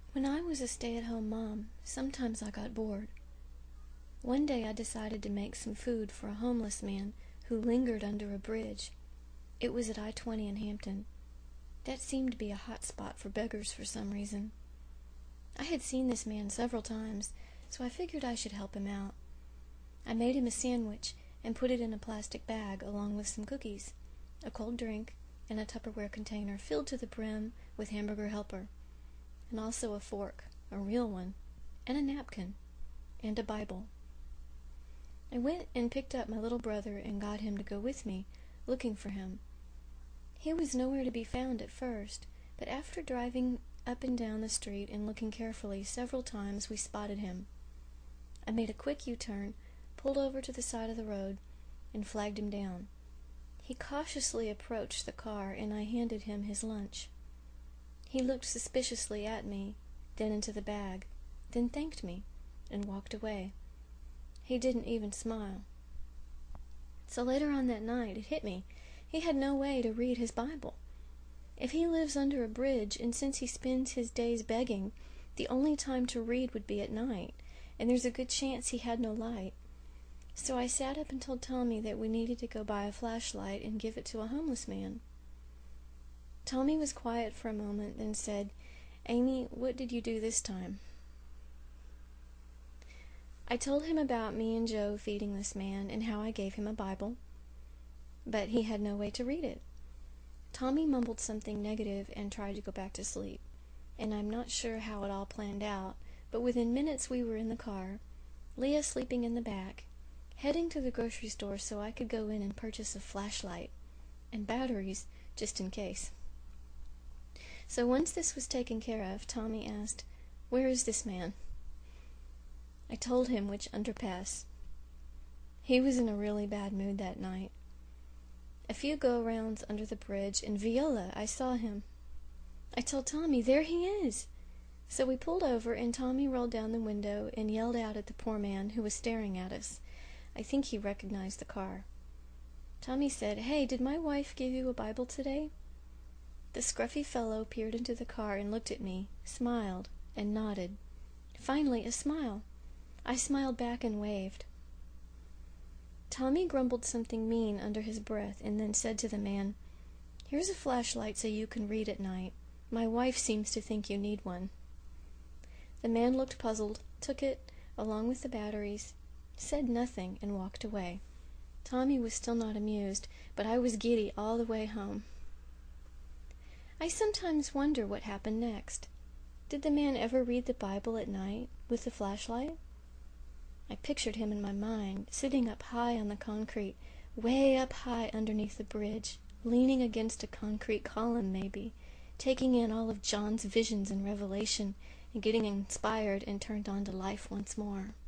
When I was a stay-at-home mom, sometimes I got bored. One day I decided to make some food for a homeless man who lingered under a bridge. It was at I-20 in Hampton. That seemed to be a hot spot for beggars for some reason. I had seen this man several times, so I figured I should help him out. I made him a sandwich and put it in a plastic bag along with some cookies, a cold drink, and a Tupperware container filled to the brim with hamburger helper, and also a fork, a real one, and a napkin, and a Bible. I went and picked up my little brother and got him to go with me, looking for him. He was nowhere to be found at first, but after driving up and down the street and looking carefully several times, we spotted him. I made a quick U-turn, pulled over to the side of the road, and flagged him down. He cautiously approached the car, and I handed him his lunch. He looked suspiciously at me, then into the bag, then thanked me, and walked away. He didn't even smile. So later on that night, it hit me. He had no way to read his Bible. If he lives under a bridge, and since he spends his days begging, the only time to read would be at night, and there's a good chance he had no light. So I sat up and told Tommy that we needed to go buy a flashlight and give it to a homeless man. Tommy was quiet for a moment, then said, "Amy, what did you do this time?" I told him about me and Joe feeding this man and how I gave him a Bible, but he had no way to read it. Tommy mumbled something negative and tried to go back to sleep, and I'm not sure how it all planned out, but within minutes we were in the car, Leah sleeping in the back, heading to the grocery store so I could go in and purchase a flashlight and batteries just in case. So once this was taken care of, Tommy asked, "Where is this man?" I told him which underpass. He was in a really bad mood that night. A few go-rounds under the bridge, and Viola, I saw him. I told Tommy, "There he is!" So we pulled over, and Tommy rolled down the window and yelled out at the poor man who was staring at us. I think he recognized the car. Tommy said, "Hey, did my wife give you a Bible today?" The scruffy fellow peered into the car and looked at me, smiled, and nodded. Finally, a smile. I smiled back and waved. Tommy grumbled something mean under his breath and then said to the man, "Here's a flashlight so you can read at night. My wife seems to think you need one." The man looked puzzled, took it, along with the batteries, said nothing, and walked away. Tommy was still not amused, but I was giddy all the way home. I sometimes wonder what happened next. Did the man ever read the Bible at night with the flashlight? I pictured him in my mind, sitting up high on the concrete, way up high underneath the bridge, leaning against a concrete column maybe, taking in all of John's visions and revelation, and getting inspired and turned on to life once more.